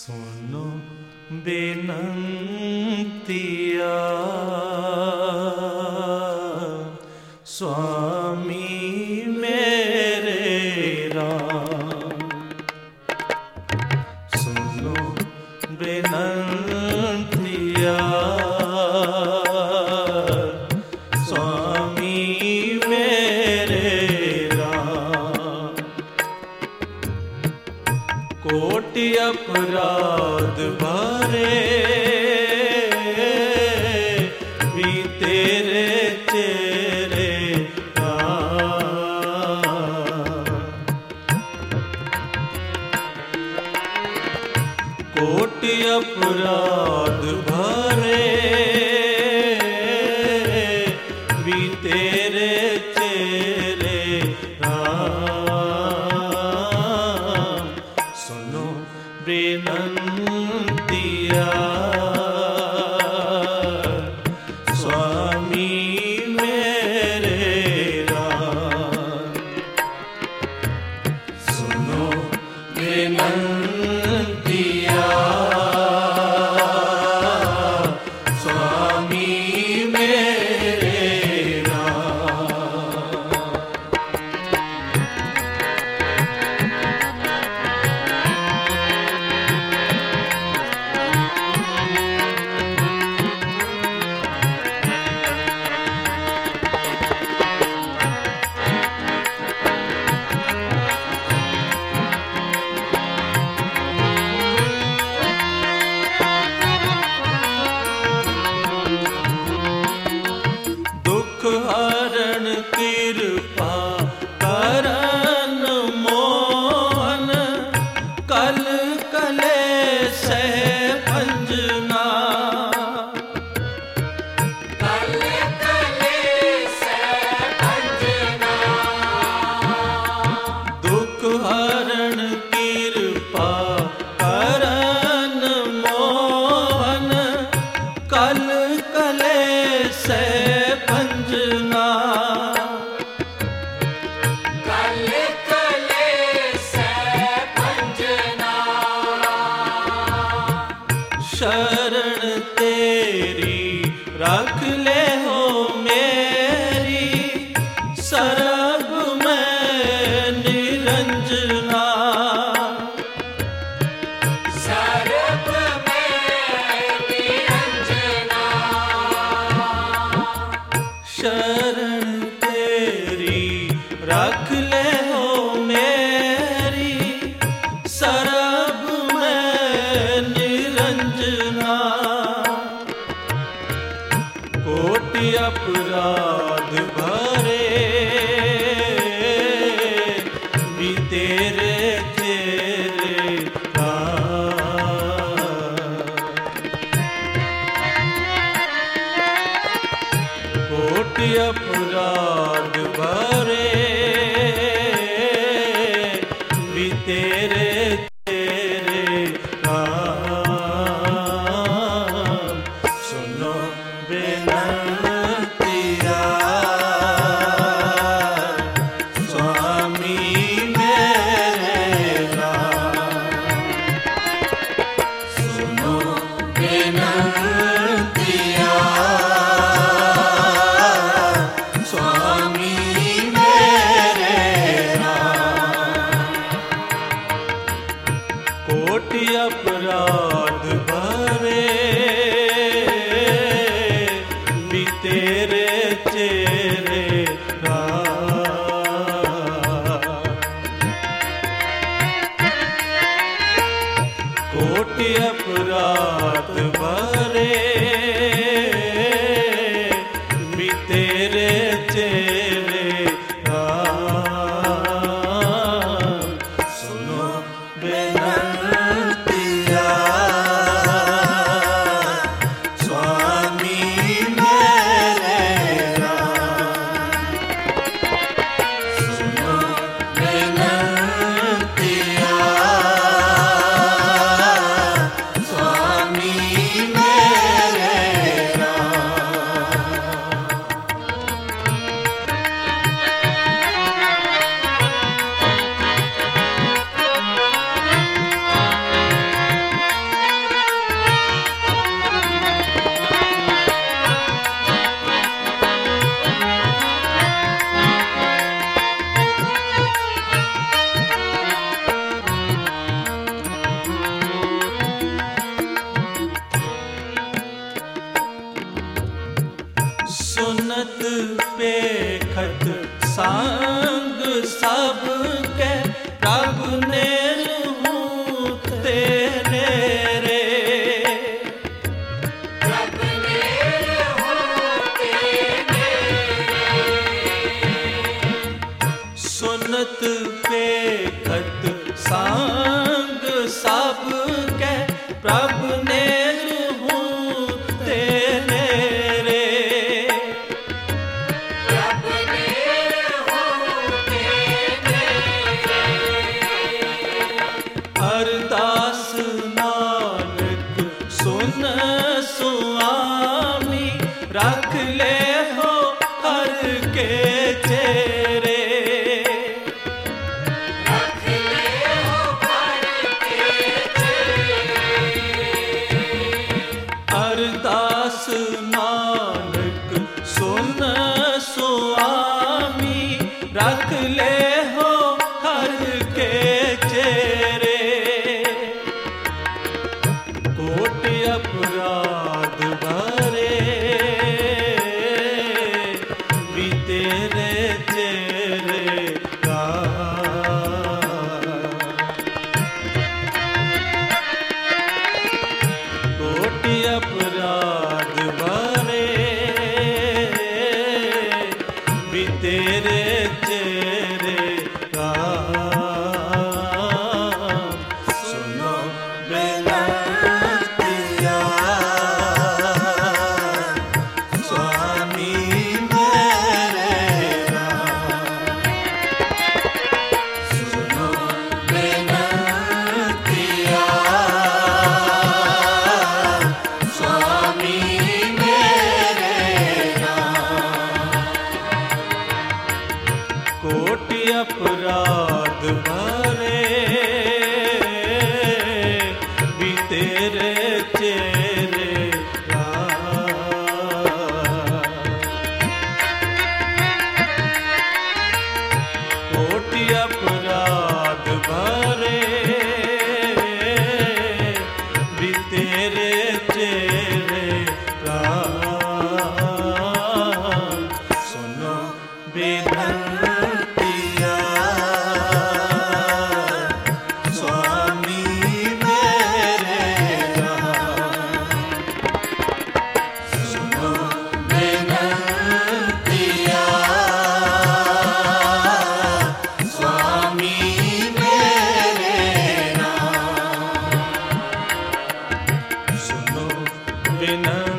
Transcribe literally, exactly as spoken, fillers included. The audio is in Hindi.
सुनो बेनंतिया स्वामी मेरे राम। सुनो बेनंतिया स्वामी मेरे राम। कोटि अपराध भरे भी तेरे चेहरे राम। कोटि अपराध भरे भी तेरे चेहरे राम। सुनो बेनंतिया स्वामी मेरे राम। सुनो बेनंतिया स्वामी मेरे राम। दुख हरण कृपा करन मोहन कल कलेश भंजना। कल कलेश भंजना। दुख हरण कृपा करन मोहन कल कलेश भंजना। कल कलेश भंजना। शरण तेरी रख ले हो मेरी सरब में निरंजना। सरब में निरंजना। शरण तेरी रख ले हो मेरी सरब में निरंजना। कोटि अपराध भरे भी तेरे चेहरे राम। कोटि अपराध भरे भी तेरे चेहरे राम। सुनो बेनंतिया स्वामी मेरे राम। सुनो बेनंतिया स्वामी मेरे राम। कोटि अपराध भरे भी तेरे चेहरे राम। कोटि अपराध भरे भी तेरे चेहरे राम। सुनो बेनंतिया स्वामी मेरे राम। सुनो बेनंतिया स्वामी मेरे संग सबके प्रभु ने रहूं तेरे रे। प्रभु ने रहूं तेरे सुनत पेखत संग सबके प्रभु ने रहूं तेरे रे। प्रभु ने रहूं तेरे अरदास नानक सुन सुआमी रख ले हो हर के चेरे। रख ले हो हर के अरदास नानक सुन सुआमी रख ले हो हर के चेरे। कोट अपराध भरे भी तेरे चेरे का। कोट अपराध भरे भी तेरे चेरे का। सुनो बेनतिया स्वामी मेरे राम। सुनो बेनतिया स्वामी मेरे राम। कोटि अपराध भरे भी तेरे चेरे कोटि अपराध भरे भी तेरे चेरे सुनो बेनतिया स्वामी मेरे राम। सुनो बेनतिया स्वामी मेरे राम। सुनो बेनतिया